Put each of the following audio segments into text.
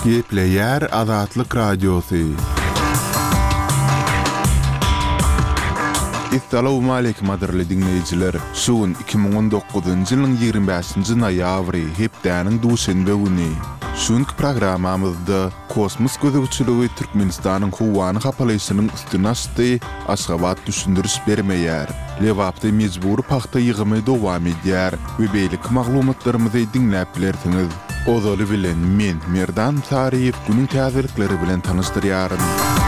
Gepleyer Azatlyk Radiosu. Assalamu alaykum adirli dinleyijiler. Şuun 2019-njy ýylyň 25-nji noýabry hepdäniň duşanbe güni. Şuňky programamyzda kosmos gözegçiligi Türkmenistanyň Howany hapalyşynyň üstüne açdy, Aşgabat düşündiriş bermeýär. Lewapda mejbur paxta ýygymy dowam edýär we beýlik maglumatlarymyzy dinläp bilersiňiz. Ozaly bilen men Merdan Tariýew günüň täzelikleri bilen tanyşdyrýarym.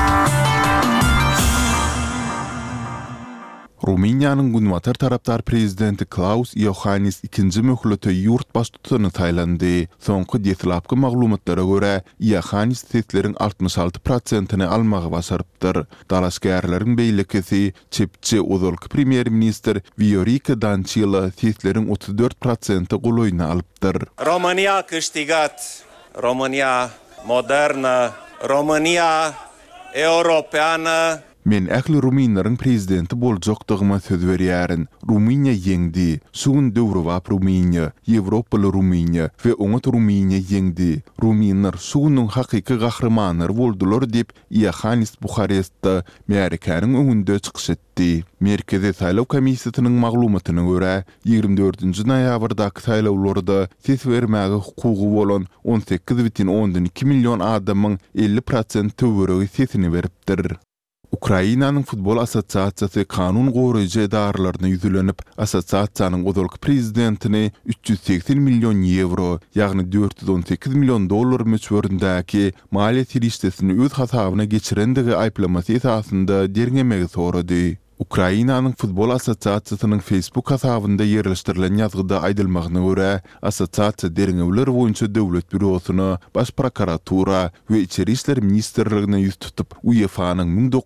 Ruminiýanyň Günwatar tarapdar prezidenti Klaus Iohannis ikinji möhlete ýurt baş tutany taýlandy. Soňky detlapky maglumatlara görä, Iohannis sesleriň 66%-ni almagy başarypdyr. Dalaşgärleriň beýlekisi çepçi ozalky premier minister Viorica Dançila sesleriň 34%-i golaýyny alypdyr. România câștigat, România modernă, România europeană. Men ähli Ruminlaryň prezidenti boljakdygyma söz berýärin. Ruminiýa ýeňdi. Sugun döwri wap Ruminiýa, Ýewropaly Ruminiýa we oňat Ruminiýa ýeňdi. Ruminlar sugunyň hakyky gahramanlary boldular diýip Iohannis Buharestde Amerikanyň öňünde çykyş etdi. Merkezi saýlaw komissiýasynyň maglumatyna görä, 24-nji noýabrdaky saýlawlarda ses bermäge hukugy bolan 18,2 million adamyň 50% töweregi sesini beripdir. Ukrainanyň futbol assosiasiýasy kanun goraýjy edaralaryna ýüzlenip, assosiasiýanyň ozalky prezidentini 380 million euro, ýagny 418 million dollar möçberindäki maliýe tirişdesini öz hasabyna geçirendigi aýplamasy esasynda derňemegi sorady. Ukrainanyň futbol assosiasiýasynyň Facebook hasabynda ýerleşdirilen ýazgyda aýdylmagyna görä, assosiasiýa derňewler boýunça döwlet bürosyna, baş prokuratura we içeri işler ministrligine ýüz tutup, UEFA-nyň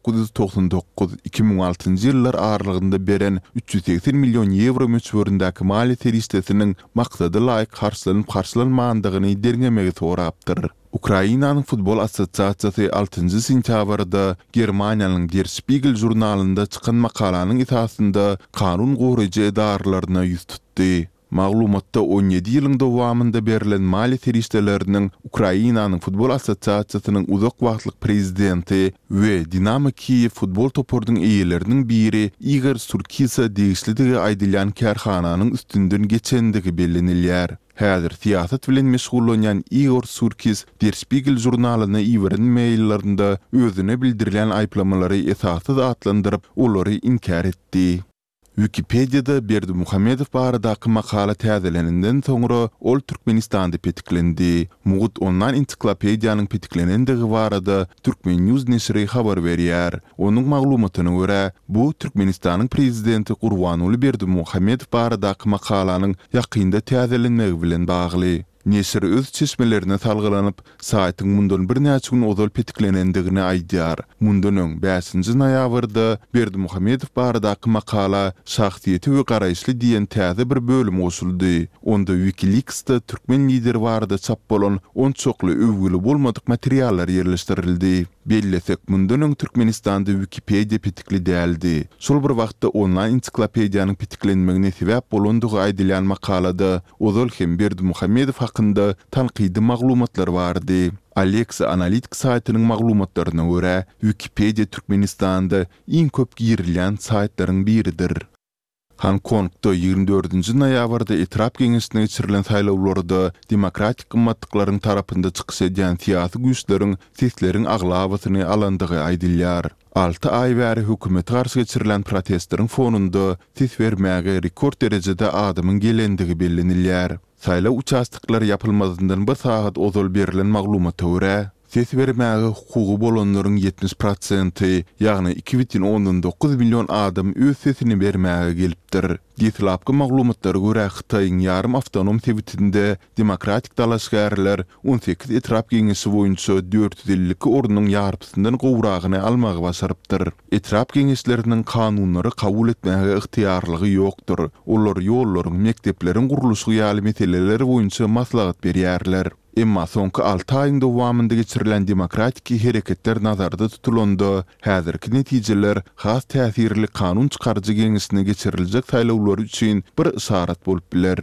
1999-2006-njy ýyllar aralygynda beren 380 million euro möçberindäki maliýe tirişdesiniň maksady laýyk karşılanmagandygyny derňemegi sorapdyr. Ukrainanyň futbol assosiasiýasy 6-njy sentýabrda Germaniýanyň Der Spiegel jurnalynda çykan makalanyň esasynda kanun goraýjy edaralaryna ýüz tutdy. Maglumatda 17 ýylyň dowamynda berilen maliýe tirişdeleriniň Ukrainanyň futbol assosiasiýasynyň uzak wagtlyk prezidenti we Dinamo Kiýew futbol topordyň eýeleriniň biri Igor Surkisa degişlidigi aýdylýan kärhananyň üstünden geçendigi bellenilýär. Häzir siýasat bilen meşgullanýan Igor Surkis Der Spiegel jurnalyna iwren maillerinde özüne bildirilen aýplamalary esassız atlandyryp, olary inkar etdi. Wikipediýada Berdimuhammedow baradaky makala täzeleninden soňra ol Türkmenistanda petiklendi. Mugut ondan ensiklopediýanyň petiklenendigi barada Türkmen News neşri habar berýär. Onuň maglumatyna görä, bu Türkmenistanyň prezidenti Gurbanuly Berdimuhammedow baradaky makalanyň ýakynda täzelenmegi bilen bagly. Neşir öz çeşmelerine salgylanyp, saýtyň mundan bir näçe gün ozal petiklenendigini aýdýar. Mundan 5-nji noýabrda Berdimuhammedow baradaky makala şahsiýeti we garaýşly diýen täze bir bölüm goşuldy. Onda Wikileaks'ta türkmen lideri barada çap bolan 10 çokly öwgüli bolmadyk materiallar ýerleşdirildi. Bellesek mundan Türkmenistanda Wikipedia petikli däldi. Şol bir wagtda onlaýn ensiklopediýanyň petiklenmegine sebäp bolandygy aýdylýan makalada ozal hem Berdimuhammedow hakynda tanqidi maglumatlar bardy. Alexa Analytics saýtynyň maglumatlaryna görä, Wikipedia Türkmenistanda iň köp girilýän saýtlaryň biridir. Hong Kongda 24-nji noýabrda etrap geňeşine geçirilen saýlawlarda demokratik gymmatlyklaryň tarapynda çykyş edýän siýasy güýçleriň sesleriň aglabasyny alandygy aýdylýar. 6 ay bäri hökümet garşy geçirilen protestlaryň fonunda ses bermäge rekord derejede adamyň gelendigi bellenilýär. Saýlaw uçastyklary ýapylmazyndan bir saat ozal berilen maglumata görä, ses bermäge hukugy bolanlaryň 70%, ýagny 2,9 million adam öz sesini bermäge gelipdir. Detlapky maglumatlary görä Hytaýyň ýarym awtonom sewitinde demokratik dalaşgärler 18 etrap geňeşi boýunça 450 ornuň ýarpysyndan gowragyny almagy başarypdyr. Etrap geňeşleriniň kanunlary kabul etmäge ygtyýarlygy ýokdur. Olar ýollaryň, mekdepleriň guruluşy ýaly meseleleri boýunça maslahat berýärler. Emma soňky 6 aýyň dowamynda geçirilen demokratik hereketler nazarda tutulanda, häzirki netijeler has täsirli kanun çykarjy geňeşine geçiriljek saýlawlar üçin bir işaret bolup biler.